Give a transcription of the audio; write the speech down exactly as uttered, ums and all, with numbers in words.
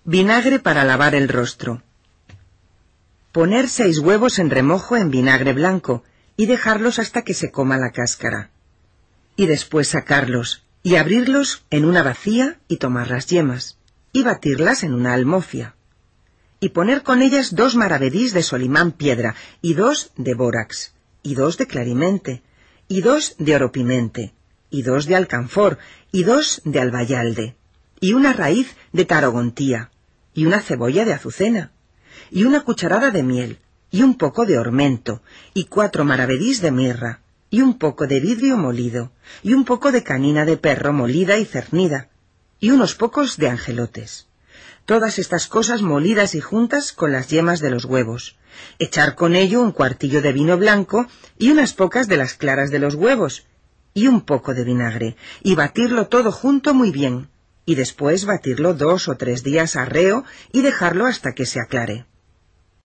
Vinagre para lavar el rostro. Poner seis huevos en remojo en vinagre blanco y dejarlos hasta que se coma la cáscara. Y después sacarlos y abrirlos en una bacía y tomar las yemas y batirlas en una almofia. Y poner con ellas dos maravedís de Solimán piedra y dos de bórax y dos de clarimente y dos de oropimente y dos de alcanfor y dos de albayalde y una raíz de tarogontía y una cebolla de azucena y una cucharada de miel y un poco de ormento y cuatro maravedís de mirra y un poco de vidrio molido y un poco de canina de perro molida y cernida y unos pocos de angelotes. Todas estas cosas molidas y juntas con las yemas de los huevos. Echar con ello un cuartillo de vino blanco y unas pocas de las claras de los huevos y un poco de vinagre y batirlo todo junto muy bien y después batirlo dos o tres días a reo y dejarlo hasta que se aclare.